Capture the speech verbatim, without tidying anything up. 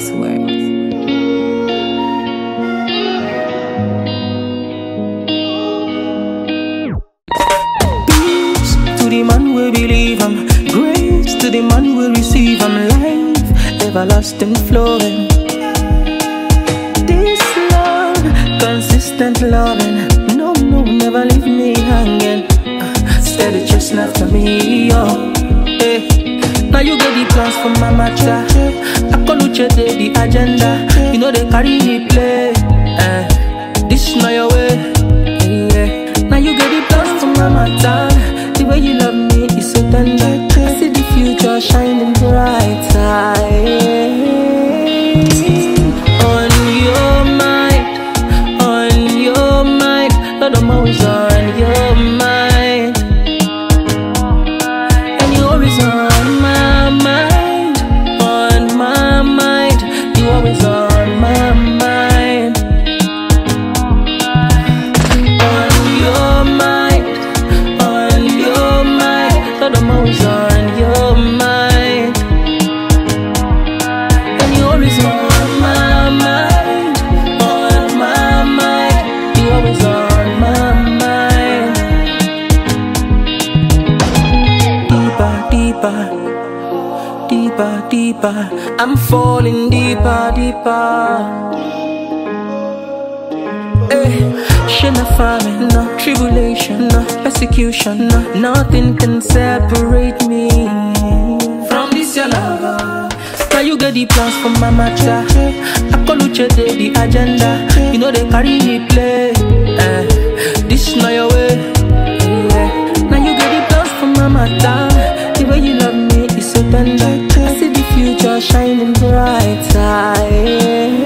Waxwork. Peace to the man we believe I'm. Grace to the man we receive I'm. Life everlasting flowing. This love, consistent loving. No, no, never leave me hanging. uh, Steady chasing after me, yo. Hey. Now you get the plans for my matter. I call you check the agenda. You know they carry me play. uh, This not your way. Yeah. Now you get the plans for my matter. The way you love me is so tender. I see the future shining brighter. On your mind, on your mind, Lord, I'm always on your mind, and you're always on my mind, on my mind, you always on my mind, on your mind, on your mind, Lord, I'm always on your mind, and you're always on. Deeper, deeper, I'm falling deeper, deeper. Hey, shit no famine, no tribulation, no persecution, no nothing can separate me from this your love. Now you get the plans for my matter. I call you check the agenda. You know they carry me play. Uh, this not your way. Yeah. Now you get the plans for my matter. The way you love me is so tender. I see the future shining brighter.